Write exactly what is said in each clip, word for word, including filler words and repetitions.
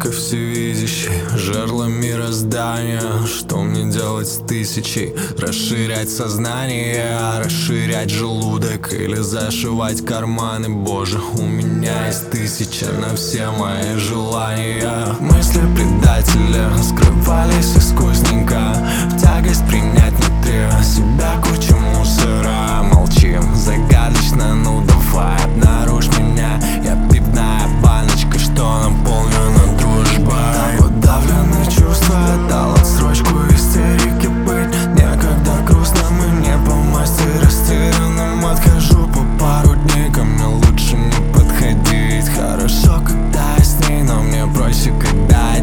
только всевидящий, жерло мироздания. Что мне делать с тысячей? Расширять сознание, расширять желудок или зашивать карманы? Боже, у меня есть тысяча на все мои желания. Мысли предателя скрывались искусненько, в тягость принять внутри себя кучу мусора. Молчим загадочно, ну давай обнаружь меня. Я пивная баночка, что наполнена дружбой. Подавленные чувства, дал отсрочку истерики быть. Некогда грустным и не по масти растерянным. Отхожу по пару дней, ко мне лучше не подходить. Хорошо, когда я с ней, но мне проще, когда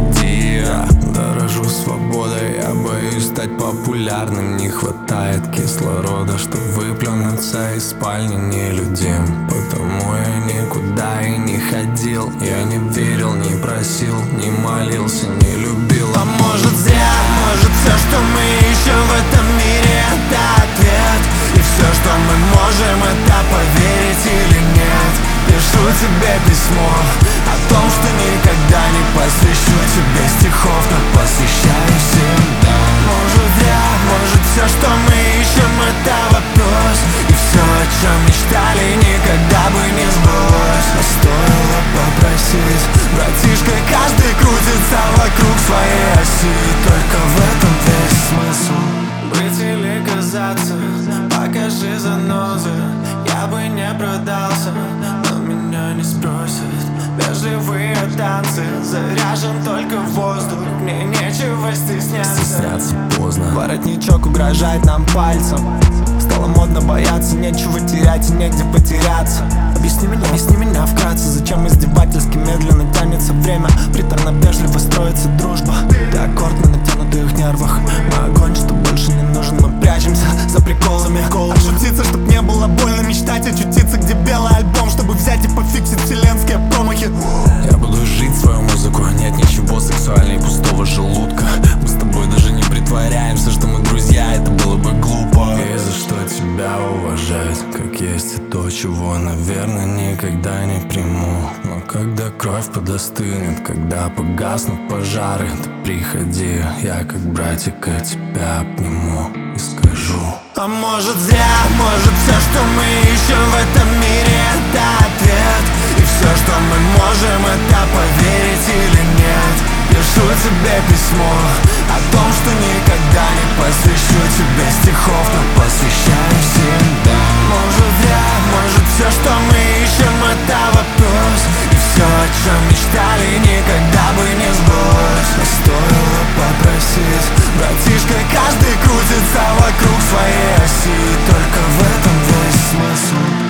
один. Дорожу свободой, я боюсь стать популярным. Не хватает кислорода, чтоб выплюнуться из спальни нелюдим. Потому я никуда и не ходил. Я не верил, не просил, не молился, не любил. А может зря, может все, что мы ищем в этом мире, это ответ. И все, что мы можем, это поверить или нет. Пишу тебе письмо о том, что никогда не посвящу тебе стихов, но посвящаю всегда. Может зря, может все, что мы ищем, это вопрос. И все, о чем мечтали, никогда бы не сбылось. А стоило попросить, братишка, каждый крутится вокруг своей оси. Только в этом весь смысл. Быть или казаться, покажи занозы. Я бы не продался, но меня не спросят. Вежливые танцы, заряжен только воздух. Мне нечего стесняться. Стесняться поздно. Воротничок угрожает нам пальцем. Стало модно бояться, нечего терять и негде потеряться. Объясни меня, объясни меня вкратце, зачем издевательски медленно тянется время. Приторно-вежливо строится дружба. Ты аккорд на натянутых нервах. Мы огонь, что больше не нужен. Мы прячемся за приколами. Отшутиться, чтоб не было больно. Мечтать очутиться, где белый альбом, чтобы взять и пофиксить вселенские промахи. Я буду жить свою музыку. Нет ничего сексуальнее и пустого желудка. Мы с тобой даже не притворяемся, что мы друзья. Это было бы глупо. И за что тебя уважать, как есть и то, чего, наверное, никогда не приму. Но когда кровь подостынет, когда погаснут пожары, ты приходи, я как братика тебя обниму и скажу. А может зря, может все, что мы ищем в этом мире, это ответ. И все, что мы можем, это поверить или нет. Пишу тебе письмо о том, что никогда не посвящу тебе стихов, но посвящаю всегда. Может зря, может все, что мы ищем, это вопрос. И все, о чем мечтали, никогда бы не сбылось. Но стоило попросить, братишка, каждый крутится вокруг своей оси. Только в этом весь смысл.